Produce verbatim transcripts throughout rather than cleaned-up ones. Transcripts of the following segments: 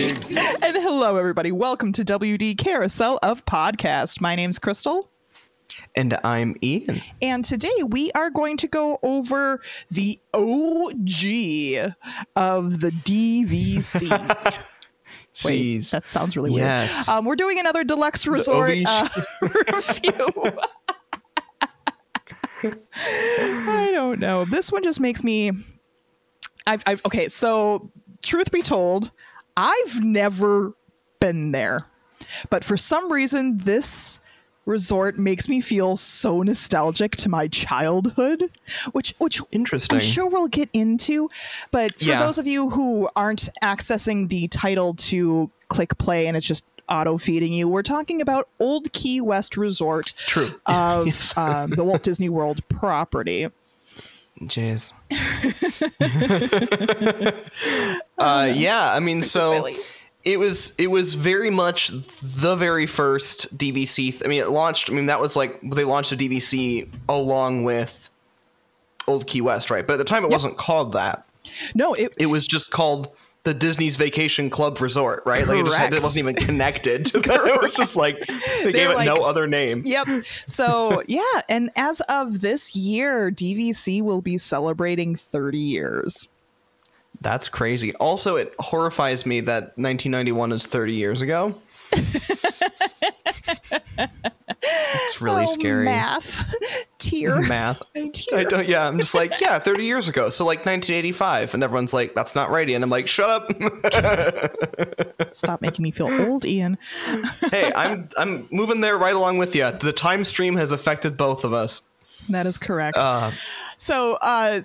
And hello, everybody. Welcome to W D Carousel of Podcast. My name's Crystal. And I'm Ian. And today we are going to go over the O G of the D V C. Wait, that sounds really yes. weird. Um, we're doing another Deluxe Resort uh, review. I don't know. This one just makes me... I've, I've okay, so truth be told, I've never been there. But for some reason, this resort makes me feel so nostalgic to my childhood, which which interesting. I'm sure we'll get into. But for yeah. those of you who aren't accessing the title to click play and it's just auto feeding you, we're talking about Old Key West Resort True. of yes. um, the Walt Disney World property. Jeez. uh, yeah, I mean, so silly. it was it was very much the very first D V C. Th- I mean, it launched. I mean, that was like they launched a D V C along with Old Key West, right? But at the time, it yep. wasn't called that. No, it it was just called the Disney's Vacation Club Resort, right? Correct. Like it, just, it wasn't even connected to that. It was just like they They're gave it like, no other name. Yep. So yeah, and as of this year, D V C will be celebrating thirty years. That's crazy. Also, it horrifies me that nineteen ninety-one is thirty years ago. It's really oh, scary. Math. Tear. Math. Tear. I don't, yeah, I'm just like, yeah, thirty years ago. So like nineteen eighty-five. And everyone's like, that's not right, Ian. I'm like, shut up. Stop making me feel old, Ian. Hey, I'm I'm moving there right along with you. The time stream has affected both of us. That is correct. Uh, so, uh,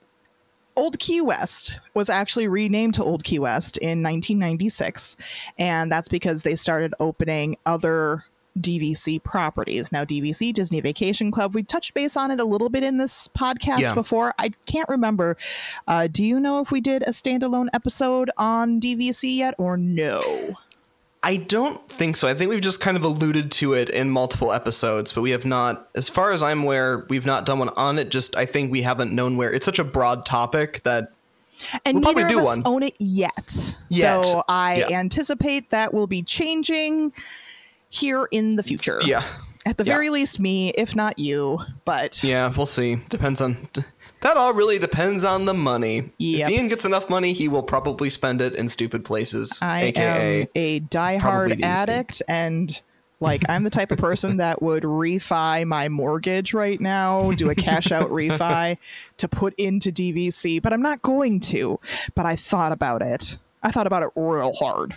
Old Key West was actually renamed to Old Key West in nineteen ninety-six. And that's because they started opening other D V C properties. Now, D V C, Disney Vacation Club, we touched base on it a little bit in this podcast yeah. before. I can't remember. Uh, do you know if we did a standalone episode on D V C yet or no? I don't think so. I think we've just kind of alluded to it in multiple episodes, but we have not, as far as I'm aware, we've not done one on it. Just I think we haven't known where. It's such a broad topic that and we'll neither probably do of us one. own it yet. Yet. So I yeah. anticipate that will be changing here in the future. Yeah. At the yeah. very least, me, if not you. But yeah, we'll see. Depends on. That all really depends on the money. Yep. If Ian gets enough money, he will probably spend it in stupid places. I A K A am a diehard addict, and like I'm the type of person that would refi my mortgage right now, do a cash out refi to put into D V C, but I'm not going to. But I thought about it. I thought about it real hard.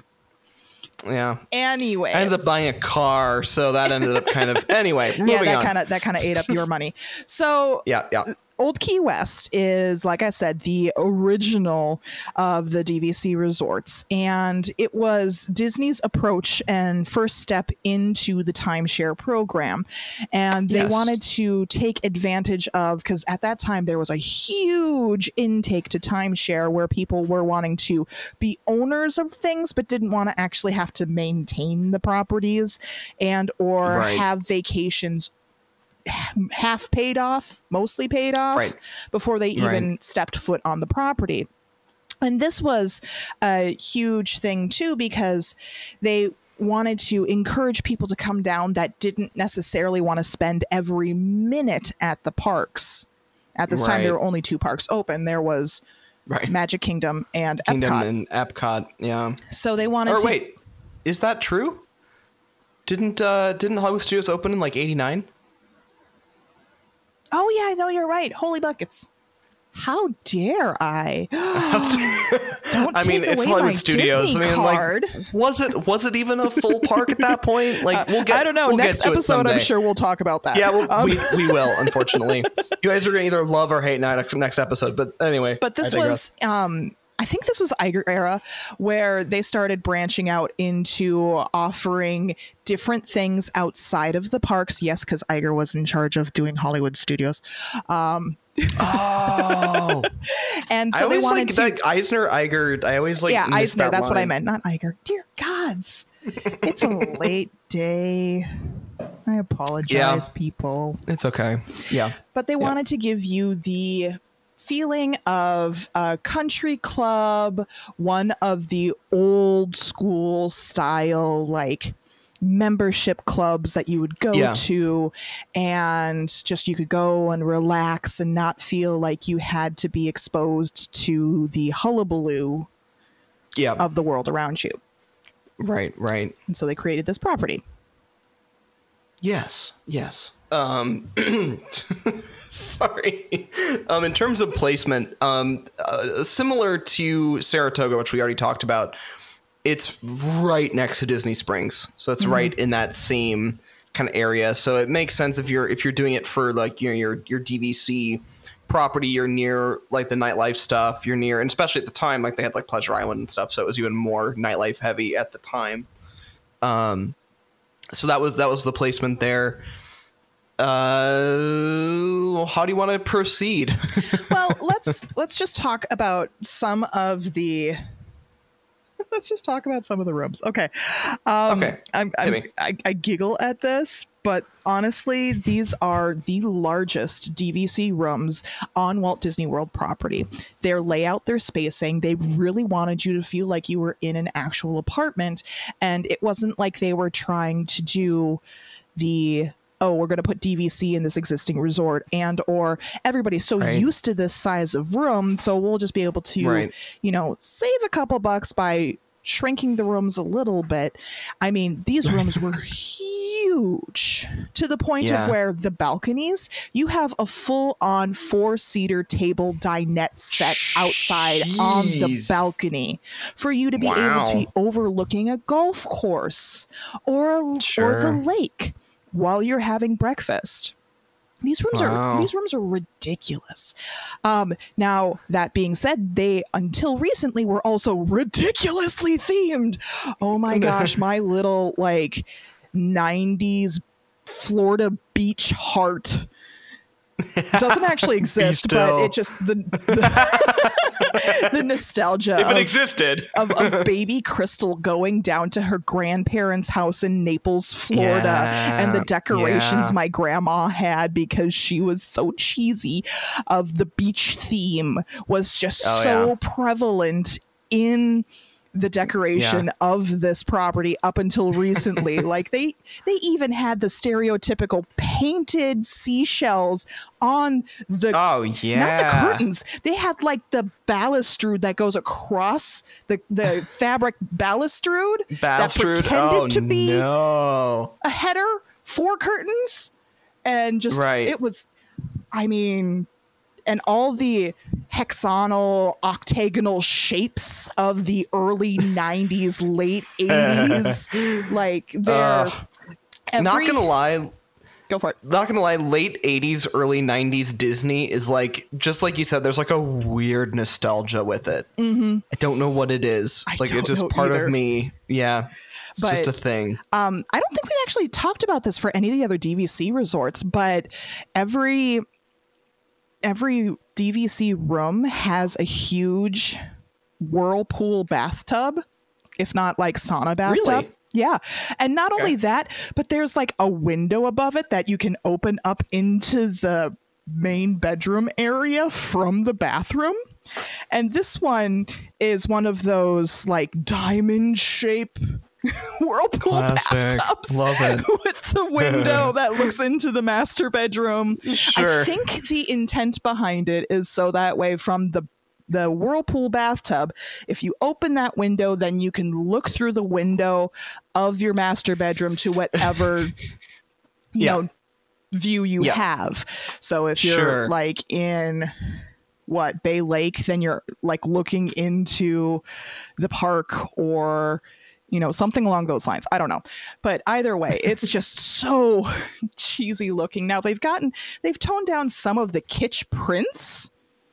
Yeah. Anyway, I ended up buying a car, so that ended up kind of anyway. Moving yeah, that on. kind of that kind of ate up your money. So yeah, yeah. Old Key West is, like I said, the original of the D V C resorts, and it was Disney's approach and first step into the timeshare program. And they yes. wanted to take advantage of, because at that time there was a huge intake to timeshare where people were wanting to be owners of things but didn't want to actually have to maintain the properties and or right. have vacations half paid off, mostly paid off, right. before they even right. stepped foot on the property. And this was a huge thing too, because they wanted to encourage people to come down that didn't necessarily want to spend every minute at the parks. At this right. time, there were only two parks open. There was right. Magic Kingdom and Kingdom Epcot. and Epcot, yeah. So they wanted or to... wait, is that true? Didn't uh, didn't Hollywood Studios open in like eighty-nine? Oh, yeah, no, you're right. Holy buckets. How dare I? Don't I mean, take it's away Hollywood my Studios. Disney I mean, card. like, was it was it even a full park at that point? Like, we'll get. I don't know. We'll Next get to episode, it I'm sure we'll talk about that. Yeah, well, um, we we will. Unfortunately, you guys are gonna either love or hate next next episode. But anyway, but this was. Um, I think this was Iger era where they started branching out into offering different things outside of the parks. Yes, because Iger was in charge of doing Hollywood Studios. Um, oh, and so I they wanted like to. That Eisner, Iger. I always like. Yeah, Eisner. That that's line. what I meant, not Iger. Dear gods, it's a late day. I apologize, yeah. people. It's okay. Yeah, but they yeah. wanted to give you the feeling of a country club, one of the old school style, like membership clubs that you would go yeah. to, and just you could go and relax and not feel like you had to be exposed to the hullabaloo yeah. of the world around you. Right, right. And so they created this property. Yes, yes. Um, sorry. Um, in terms of placement, um, uh, similar to Saratoga, which we already talked about, it's right next to Disney Springs, so it's mm-hmm. right in that same kind of area. So it makes sense if you're if you're doing it for like you know your your D V C property, you're near like the nightlife stuff. You're near, and especially at the time, like they had like Pleasure Island and stuff, so it was even more nightlife heavy at the time. Um. So that was that was the placement there. Uh, how do you want to proceed? Well, let's let's just talk about some of the. Let's just talk about some of the rooms. Okay. Um, okay. I'm, I'm, I, I giggle at this, but honestly, these are the largest D V C rooms on Walt Disney World property. Their layout, their spacing, they really wanted you to feel like you were in an actual apartment. And it wasn't like they were trying to do the, oh, we're going to put D V C in this existing resort, and or everybody's so right. used to this size of room, so we'll just be able to, right. you know, save a couple bucks by shrinking the rooms a little bit. I mean, these rooms were huge to the point yeah. of where the balconies, you have a full-on four-seater table dinette set outside Jeez. on the balcony for you to be wow. able to be overlooking a golf course or a, sure. or the lake while you're having breakfast. These rooms wow. are these rooms are ridiculous. Um, now, that being said, they until recently were also ridiculously themed. Oh my gosh, my little like nineties Florida beach heart doesn't actually exist, but it just the the, the nostalgia if it of, existed of, of baby Crystal going down to her grandparents' house in Naples, Florida, yeah, and the decorations yeah. my grandma had because she was so cheesy of the beach theme was just oh, so yeah. prevalent in the decoration yeah. of this property up until recently. Like they they even had the stereotypical painted seashells on the oh yeah not the curtains. They had like the balustrade that goes across the the fabric balustrade, balustrade that pretended oh, to be no. a header for curtains, and just right. it was I mean and all the hexagonal, octagonal shapes of the early nineties, late eighties. Like, they're... Uh, every... Not gonna lie. Go for it. Not gonna lie, late eighties, early nineties Disney is like, just like you said, there's like a weird nostalgia with it. Mm-hmm. I don't know what it is. I like, don't it's just know part either. of me. Yeah. It's but, just a thing. Um, I don't think we actually talked about this for any of the other D V C resorts, but every... Every D V C room has a huge whirlpool bathtub, if not like sauna bathtub. Really? Yeah. And not okay. only that, but there's like a window above it that you can open up into the main bedroom area from the bathroom. And this one is one of those like diamond shape whirlpool Classic. bathtubs. Love it. With the window that looks into the master bedroom. Sure. I think the intent behind it is so that way from the the whirlpool bathtub, if you open that window, then you can look through the window of your master bedroom to whatever you yeah. know view you yeah. have. So if you're sure. like in what Bay Lake, then you're like looking into the park or you know, something along those lines. I don't know. But either way, it's just so cheesy looking. Now they've gotten, they've toned down some of the kitsch prints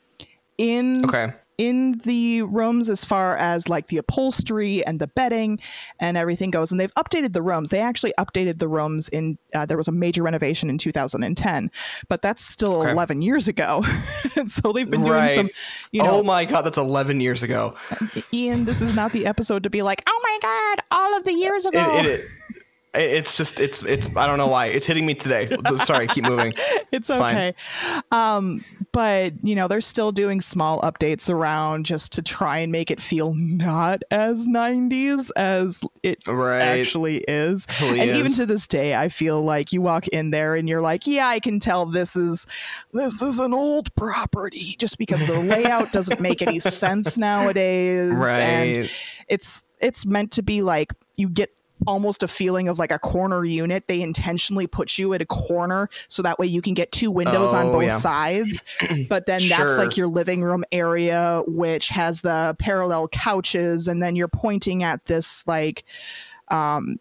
in, okay. in the rooms as far as like the upholstery and the bedding and everything goes. And they've updated the rooms. They actually updated the rooms in, uh, there was a major renovation in two thousand ten, but that's still okay. eleven years ago. And so they've been doing right. some, you know. Oh my God, that's eleven years ago. Ian, this is not the episode to be like, oh my God, all of the years ago. It, it, it, it's just, it's, it's, I don't know why. It's hitting me today. Sorry, keep moving. It's, it's okay. Um, but you know, they're still doing small updates around just to try and make it feel not as nineties as it right. actually is. Really and is. even to this day, I feel like you walk in there and you're like, yeah, I can tell this is this is an old property, just because the layout doesn't make any sense nowadays. Right. And it's it's meant to be like you get almost a feeling of like a corner unit. They intentionally put you at a corner so that way you can get two windows oh, on both yeah. sides. But then sure. that's like your living room area, which has the parallel couches, and then you're pointing at this like um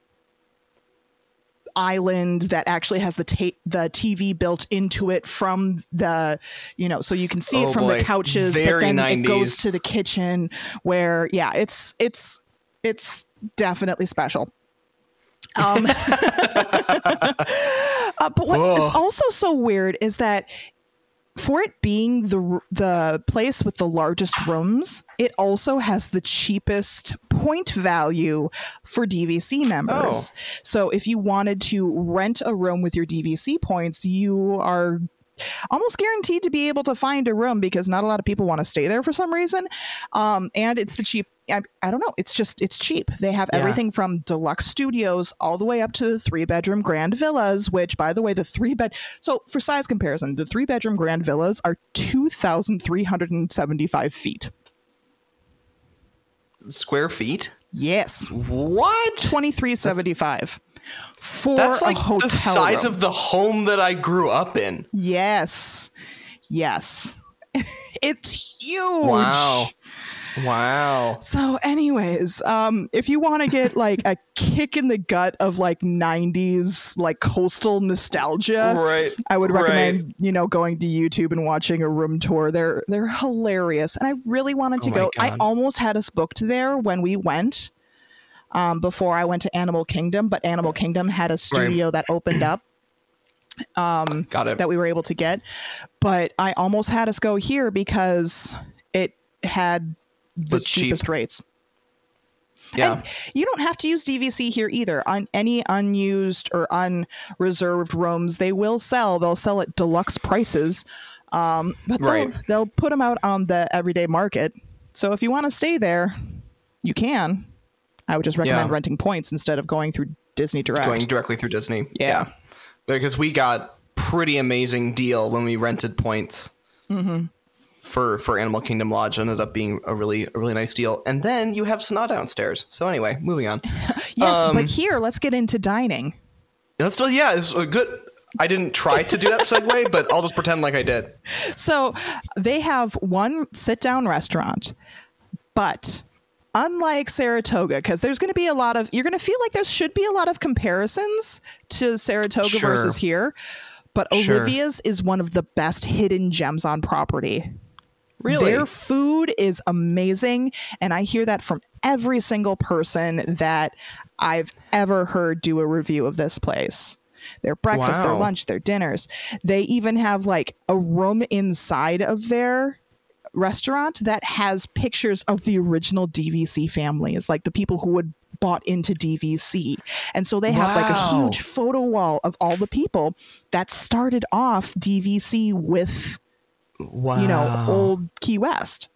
island that actually has the ta- the T V built into it from the, you know, so you can see oh, it from boy. the couches, Very but then nineties. it goes to the kitchen where, yeah, it's it's it's definitely special. Um, uh, but what Whoa. is also so weird is that for it being the the place with the largest rooms, it also has the cheapest point value for D V C members. Oh. So if you wanted to rent a room with your D V C points, you are almost guaranteed to be able to find a room, because not a lot of people want to stay there for some reason. Um, and it's the cheap. I, I don't know. It's just, it's cheap. They have Yeah. everything from deluxe studios all the way up to the three bedroom grand villas, which, by the way, the three bed. So for size comparison, the three bedroom grand villas are two thousand three hundred seventy-five feet. Square feet? Yes. What? twenty-three seventy-five for That's like a hotel the size room. of the home that I grew up in. Yes. Yes. It's huge. Wow. Wow. So anyways, um, if you want to get like a kick in the gut of like nineties, like coastal nostalgia, Right. I would recommend, right. you know, going to YouTube and watching a room tour. They're, they're hilarious. And I really wanted to Oh my go. I God. almost had us booked there when we went, um, before I went to Animal Kingdom, but Animal Kingdom had a studio that opened up. Um, Got it. that we were able to get, but I almost had us go here because it had the Was cheap. cheapest rates. Yeah. And you don't have to use D V C here either. On any unused or unreserved rooms, they will sell. They'll sell at deluxe prices, um, but Right. they'll, they'll put them out on the everyday market. So if you want to stay there, you can. I would just recommend Yeah. renting points instead of going through Disney Direct. Going directly through Disney. Yeah. Because we got pretty amazing deal when we rented points Mm-hmm. for for Animal Kingdom Lodge. Ended up being a really a really nice deal. And then you have Sanaa downstairs. So anyway, moving on. Yes, Um, but here, let's get into dining. That's still yeah, it's a good. I didn't try to do that segue, but I'll just pretend like I did. So they have one sit-down restaurant, but unlike Saratoga, because there's going to be a lot of, you're going to feel like there should be a lot of comparisons to Saratoga Sure. versus here, but Sure. Olivia's is one of the best hidden gems on property. Really? Their food is amazing, and I hear that from every single person that I've ever heard do a review of this place. Their breakfast, their Wow. lunch, their dinners. They even have like a room inside of their restaurant that has pictures of the original D V C families, like the people who would bought into D V C. And so they have like a Wow. huge photo wall of all the people that started off D V C with, Wow. you know, old Key West.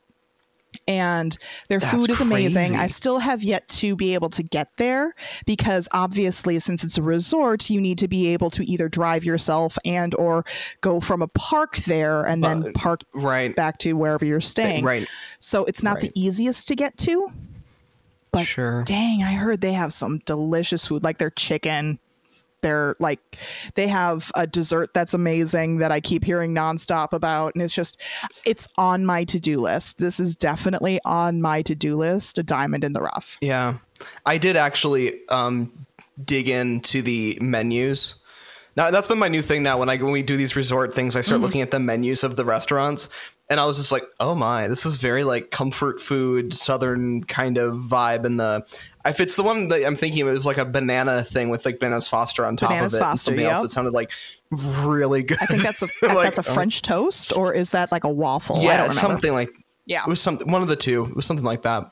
And their That's food is amazing. crazy. I still have yet to be able to get there because obviously since it's a resort, you need to be able to either drive yourself and or go from a park there and then Uh, park right. back to wherever you're staying. Right. So it's not Right. the easiest to get to. But Sure. dang, I heard they have some delicious food, like their chicken. They're like, they have a dessert that's amazing that I keep hearing nonstop about. And it's just, it's on my to-do list. This is definitely on my to-do list, a diamond in the rough. Yeah. I did actually um, dig into the menus. Now that's been my new thing now. When I when we do these resort things, I start Mm-hmm. looking at the menus of the restaurants, and I was just like, "Oh my, this is very like comfort food, southern kind of vibe." And the if it's the one that I'm thinking of, it was like a banana thing with like bananas Foster on top Bananas of it, and Foster, something else yep. that sounded like really good. I think that's a Like, that's a French toast, or is that like a waffle? I yeah, don't remember. something like Yeah. It was something one of the two. It was something like that.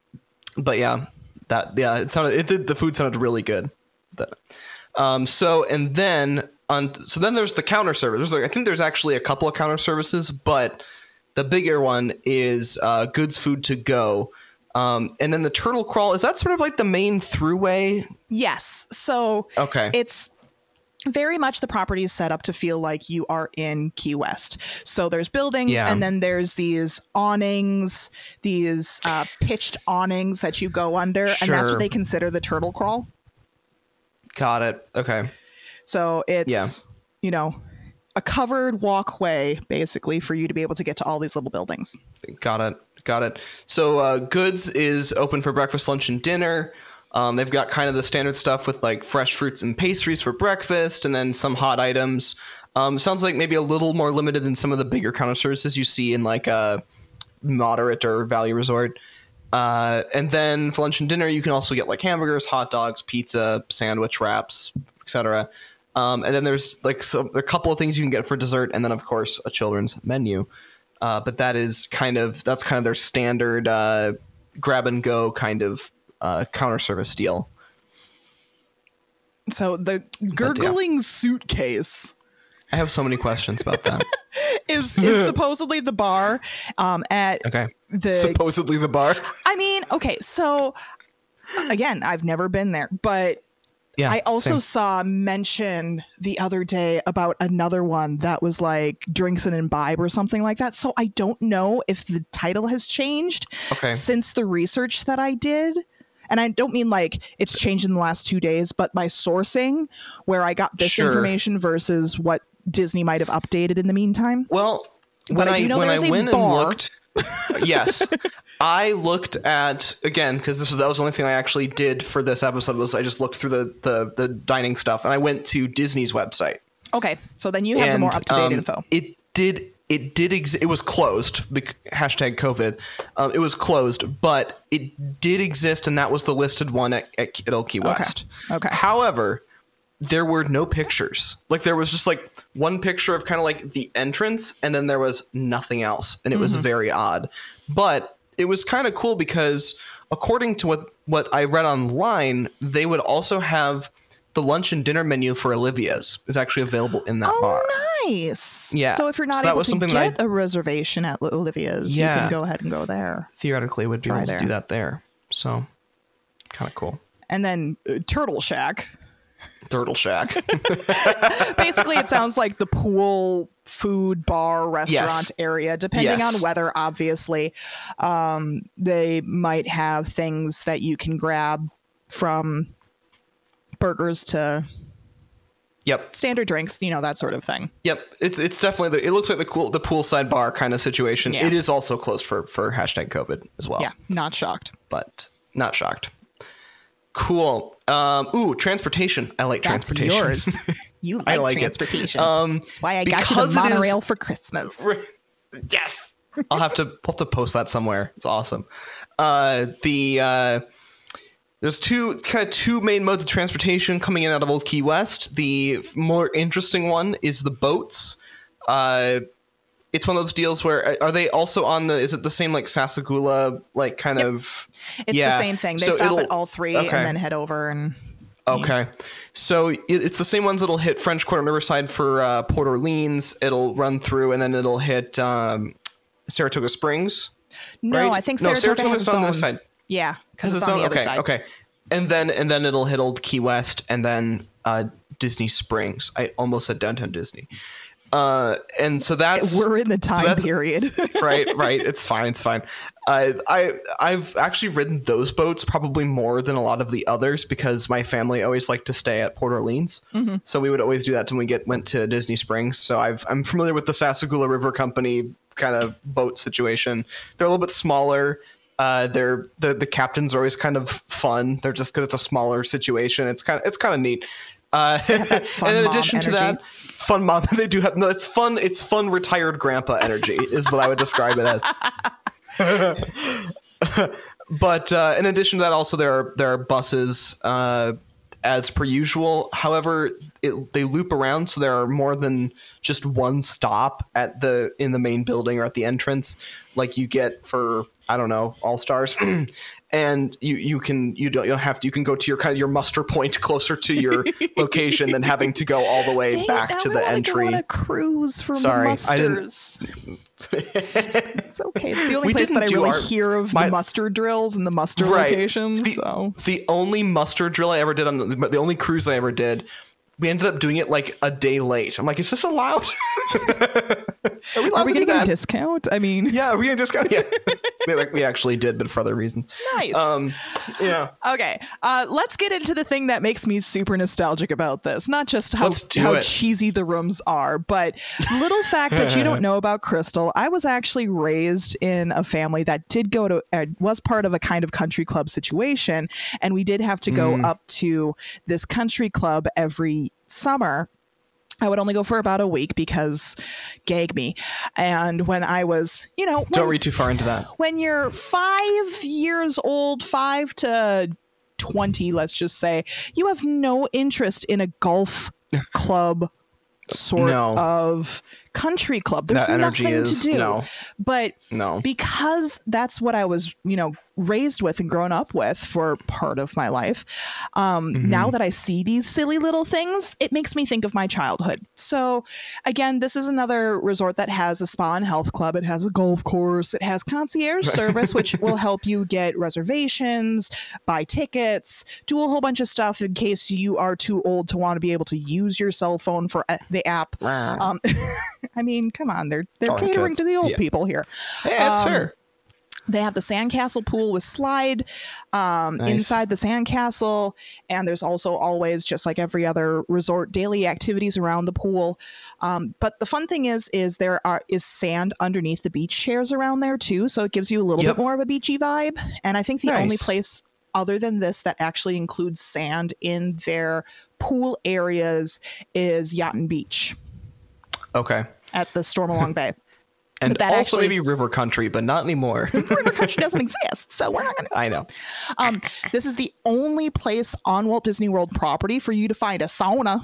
But yeah, that yeah, it sounded it did the food sounded really good. That um so and then on. So then there's the counter service. There's like, I think there's actually a couple of counter services, but the bigger one is uh, Goods Food to Go. Um, and then the Turtle Crawl, is that sort of like the main throughway? Yes. So okay. It's very much the property is set up to feel like you are in Key West. So there's buildings yeah. and then there's these awnings, these uh, pitched awnings that you go under. Sure. And that's what they consider the Turtle Crawl. Got it. Okay. So it's, yeah. you know, a covered walkway basically for you to be able to get to all these little buildings. Got it. Got it. So uh, Goods is open for breakfast, lunch, and dinner. Um, they've got kind of the standard stuff with like fresh fruits and pastries for breakfast and then some hot items. Um, sounds like maybe a little more limited than some of the bigger counter services you see in like a moderate or value resort. Uh, and then for lunch and dinner, you can also get like hamburgers, hot dogs, pizza, sandwich wraps, et cetera. Um, and then there's like so, a couple of things you can get for dessert. And then, of course, a children's menu. Uh, but that is kind of that's kind of their standard uh, grab and go kind of uh, counter service deal. So the gurgling yeah. suitcase. I have so many questions about that. is is supposedly the bar um, at okay. the supposedly the bar. I mean, okay, so again, I've never been there, but yeah, I also same. saw mention the other day about another one that was like Drinks and Imbibe or something like that. So I don't know if the title has changed okay. since the research that I did. And I don't mean like it's changed in the last two days, but by sourcing where I got this sure. information versus what Disney might have updated in the meantime. Well, but when I do I, know when there's I a went bar. and looked, yes, I looked at again because this was that was the only thing I actually did for this episode was I just looked through the the, the dining stuff and I went to Disney's website. Okay, so then you have and, the more up to date um, info. It did. It did. Ex- it was closed. Hashtag COVID. Um, it was closed, but it did exist, and that was the listed one at, at, at Old Key West. Okay. okay. However, there were no pictures. Like there was just like one picture of kind of like the entrance, and then there was nothing else, and it mm-hmm. was very odd. But it was kind of cool because, according to what what I read online, they would also have the lunch and dinner menu for Olivia's is actually available in that oh, bar. Nice. Yeah. So if you're not so able to get I, a reservation at Olivia's, yeah, you can go ahead and go there. Theoretically, would be Try able there. to do that there. So kind of cool. And then uh, Turtle Shack. Turtle Shack. Basically, it sounds like the pool, food, bar, restaurant yes. area, depending yes. on weather, obviously. Um, they might have things that you can grab from burgers to yep standard drinks, you know, that sort of thing. Yep. It's it's definitely the, it looks like the cool the poolside bar kind of situation. Yeah. It is also closed for for hashtag COVID as well. Yeah, not shocked. But not shocked. Cool. Um, ooh, transportation. I like That's transportation. Yours. You like, I like transportation. It. Um, That's why I got you the monorail is, for Christmas. Yes. I'll have to I'll have to post that somewhere. It's awesome. Uh, the uh, There's two kind of two main modes of transportation coming in out of Old Key West. The more interesting one is the boats. Uh, it's one of those deals where are they also on the? Is it the same like Sassagoula like kind yep. of? It's yeah. the same thing. They so stop at all three okay. and then head over and. Okay, yeah. So it, it's the same ones that'll hit French Quarter and Riverside for uh, Port Orleans. It'll run through and then it'll hit um, Saratoga Springs. No, right? I think no, Saratoga has its on own. the side. Yeah, because it's, it's on own? the other okay, side. Okay, and then and then it'll hit Old Key West and then uh, Disney Springs. I almost said Downtown Disney. Uh, and so that's we're in the time so period. right, right. It's fine. It's fine. Uh, I I've actually ridden those boats probably more than a lot of the others because my family always liked to stay at Port Orleans, mm-hmm. so we would always do that when we get went to Disney Springs. So I've I'm familiar with the Sassagoula River Company kind of boat situation. They're a little bit smaller. Uh, they're the the captains are always kind of fun. They're just because it's a smaller situation. It's kind of it's kind of neat. Uh, and in addition to that, fun mom. They do have no. It's fun. It's fun. Retired grandpa energy is what I would describe it as. But uh, in addition to that, also there are there are buses uh, as per usual. However, it, they loop around, so there are more than just one stop at the in the main building or at the entrance, like you get for I don't know All Stars. and you you can you don't you don't have to you can go to your kind of your muster point closer to your location than having to go all the way Dang back it, to I the wanna entry. go on a cruise from Sorry, the I didn't- musters. It's okay. It's the only We place that I didn't do really our- hear of my- the muster drills and the muster Right. locations. The, so the only muster drill I ever did on the, the only cruise I ever did, we ended up doing it like a day late. I'm like, is this allowed? Are we allowed are we to do getting a that? discount? I mean, Yeah, are we gonna discount? Yeah, we, like, we actually did, but for other reasons. nice. Um, yeah. Okay, uh, let's get into the thing that makes me super nostalgic about this. Not just how, Let's do how it. cheesy the rooms are, but little fact that you don't know about Crystal. I was actually raised in a family that did go to, uh, was part of a kind of country club situation. And we did have to go Mm. up to this country club every summer. I would only go for about a week because gag me. And when I was, you know, when, Don't read too far into that. when you're five years old, five to twenty, let's just say, you have no interest in a golf club sort No. of country club. There's That energy nothing is- to do. no. But No. because that's what I was, you know, raised with and grown up with for part of my life. Um, Mm-hmm. Now that I see these silly little things, it makes me think of my childhood. So again, this is another resort that has a spa and health club. It has a golf course. It has concierge service, which will help you get reservations, buy tickets, do a whole bunch of stuff in case you are too old to want to be able to use your cell phone for uh, the app. Um, I mean, come on, they're they're Darn catering kids. to the old Yeah. people here. Yeah, that's Um, fair. They have the sandcastle pool with slide um, Nice. inside the sandcastle. And there's also always, just like every other resort, daily activities around the pool. Um, but the fun thing is, is there are is sand underneath the beach chairs around there too. So it gives you a little Yep. bit more of a beachy vibe. And I think the only Nice. place other than this that actually includes sand in their pool areas is Yachten Beach Okay. at the Stormalong Bay. And But that also actually- maybe River Country, but not anymore. River Country doesn't exist, so we're not going to I know. Um, this is the only place on Walt Disney World property for you to find a sauna.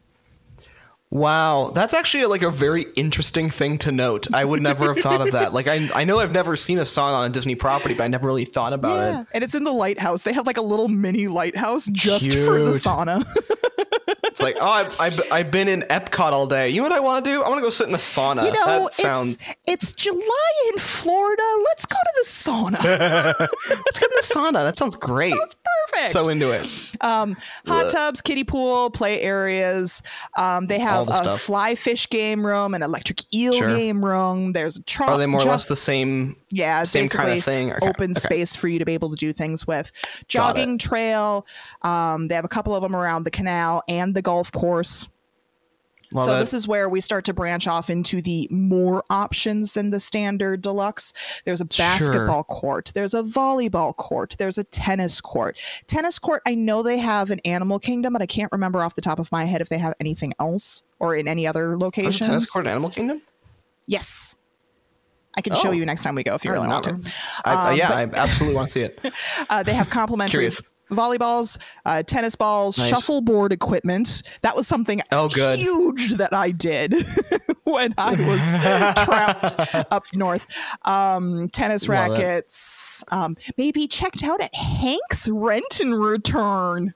Wow, that's actually like a very interesting thing to note. I would never have thought of that. Like I, I know I've never seen a sauna on a Disney property, but I never really thought about it. And it's in the lighthouse. They have like a little mini lighthouse just for the Cute. sauna. It's like, oh, I've, I've, I've been in Epcot all day. You know what I want to do? I want to go sit in a sauna. You know, that sounds. it's, it's July in Florida. Let's go to the sauna. Let's get in the sauna. That sounds great. Sounds perfect. So into it. Um, hot Ugh. tubs, kiddie pool, play areas. Um, they have All the a stuff. fly fish game room, an electric eel Sure. game room. There's a trout. Are they more or less the same? Yeah, it's same kind of basically thing? Okay, open okay. space for you to be able to do things with. Got Jogging trail. Um, they have a couple of them around the canal and the golf course. Love so it. this is where we start to branch off into the more options than the standard deluxe. There's a basketball court. There's a volleyball court. There's a tennis court. Tennis court, I know they have an Animal Kingdom, but I can't remember off the top of my head if they have anything else or in any other There's locations. a tennis court in Animal Kingdom? Yes. I can show Oh. you next time we go if you I really don't want know. to. I, Um, yeah, but- I absolutely want to see it. Uh, they have complimentary Curious. volleyballs, uh, tennis balls, Nice. shuffleboard equipment. That was something Oh, good. huge that I did when I was trapped up north. Um, tennis Love it. rackets. Um, maybe checked out at Hank's Rent and Return.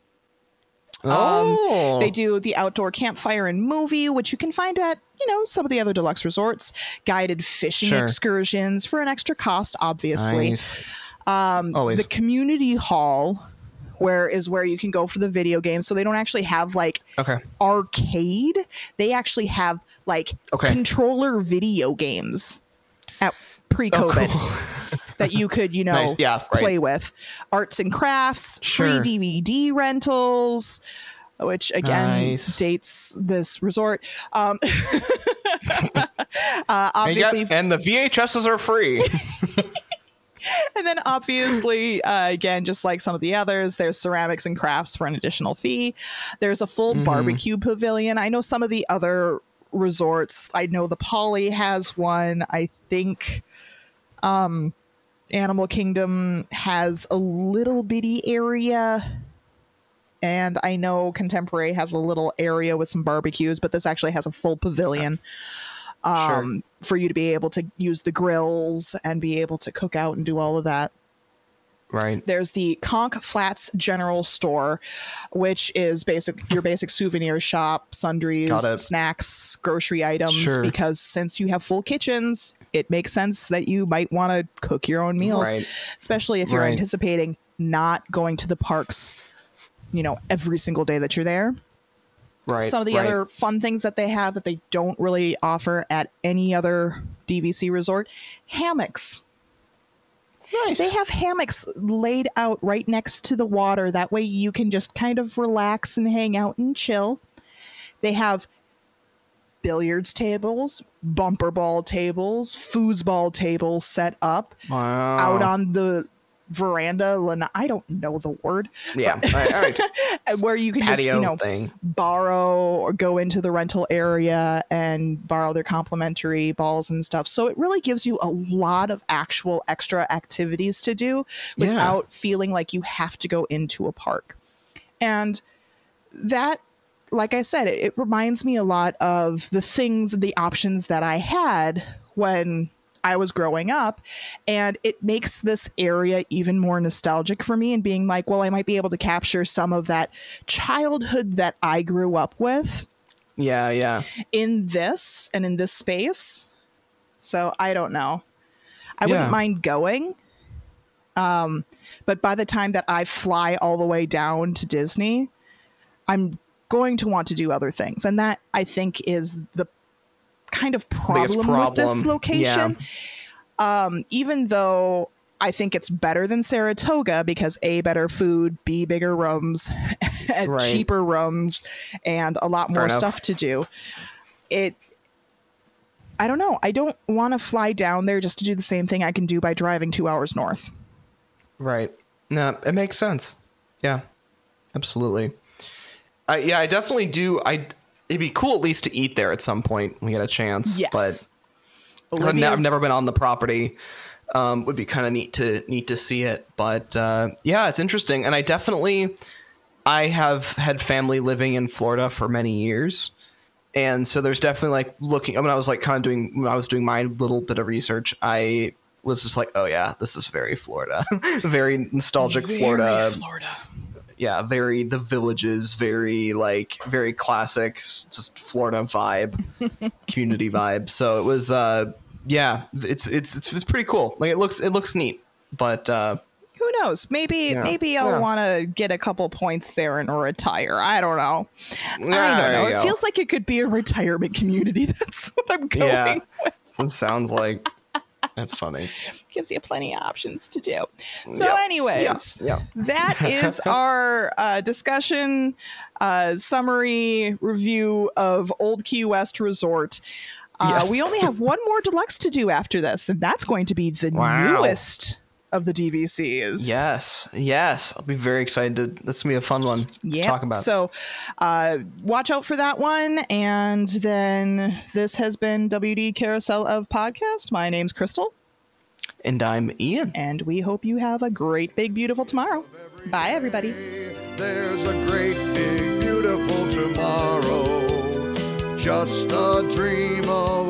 Oh. Um, They do the outdoor campfire and movie, which you can find at, you know, some of the other deluxe resorts. Guided fishing Sure. excursions for an extra cost, obviously. Nice. Um, Always. The community hall, where is where you can go for the video games. So they don't actually have like Okay. arcade. They actually have like Okay. controller video games at pre-COVID Oh, cool. that you could, you know, Nice. Yeah, right. play with. Arts and crafts, Sure. free D V D rentals, which again Nice. dates this resort. Um, uh, And, obviously, yeah, and the V H Ss are free. And then obviously, uh, again, just like some of the others, there's ceramics and crafts for an additional fee. There's a full Mm-hmm. barbecue pavilion. I know some of the other resorts. I know the Poly has one. I think um, Animal Kingdom has a little bitty area. And I know Contemporary has a little area with some barbecues, but this actually has a full pavilion. Um, for you to be able to use the grills and be able to cook out and do all of that. Right. There's the Conch Flats General Store, which is basic your basic souvenir shop, sundries, snacks, grocery items. Sure. Because since you have full kitchens, it makes sense that you might want to cook your own meals, right. especially if you're right. anticipating not going to the parks, you know, every single day that you're there. Right. Some of the right. other fun things that they have that they don't really offer at any other D V C resort, hammocks. Nice. They have hammocks laid out right next to the water. That way you can just kind of relax and hang out and chill. They have billiards tables, bumper ball tables, foosball tables set up wow. out on the veranda. I don't know the word. Yeah. All right, all right. Where you can Patio just, you know, thing. borrow or go into the rental area and borrow their complimentary balls and stuff. So it really gives you a lot of actual extra activities to do without yeah. feeling like you have to go into a park. And that, like I said, it, it reminds me a lot of the things, the options that I had when I was growing up, and it makes this area even more nostalgic for me and being like, well, I might be able to capture some of that childhood that I grew up with. Yeah, yeah. In this and in this space. So I don't know. I yeah. wouldn't mind going. Um, but by the time that I fly all the way down to Disney, I'm going to want to do other things. And that, I think, is the kind of problem, problem with this location. Yeah. Um, even though I think it's better than Saratoga because A, better food, B, bigger rooms, right. cheaper rooms, and a lot Fair more enough. stuff to do. It, I don't know. I don't want to fly down there just to do the same thing I can do by driving two hours north. Right. No, it makes sense. Yeah, absolutely. I, yeah, I definitely do. I. It'd be cool at least to eat there at some point when we get a chance. Yes. But I've, ne- I've never been on the property. Um, would be kind of neat to neat to see it. But uh, yeah, it's interesting. And I definitely, I have had family living in Florida for many years. And so there's definitely like looking, I mean, I was like kind of doing, when I was doing my little bit of research, I was just like, oh yeah, this is very Florida, very nostalgic very Florida. Florida. Yeah, very the villages, very like very classic, just Florida vibe, community vibe. So it was, uh, yeah, it's, it's it's it's pretty cool. Like it looks it looks neat, but uh, who knows? Maybe yeah. maybe I'll yeah. want to get a couple points there and retire. I don't know. Yeah, I don't know. It go. feels like it could be a retirement community. That's what I'm going yeah, with. It sounds like. That's funny. Gives you plenty of options to do. So yep. anyways, yep. Yep. that is our uh, discussion, uh, summary review of Old Key West Resort. Uh, yeah. We only have one more deluxe to do after this, and that's going to be the wow. newest of the D V Cs. Yes, yes. I'll be very excited. To, that's going to be a fun one to yep. talk about. So uh, watch out for that one. And then this has been W D Carousel of Podcast. My name's Crystal. And I'm Ian. And we hope you have a great, big, beautiful tomorrow. Bye, everybody. There's a great, big, beautiful tomorrow. Just a dream away.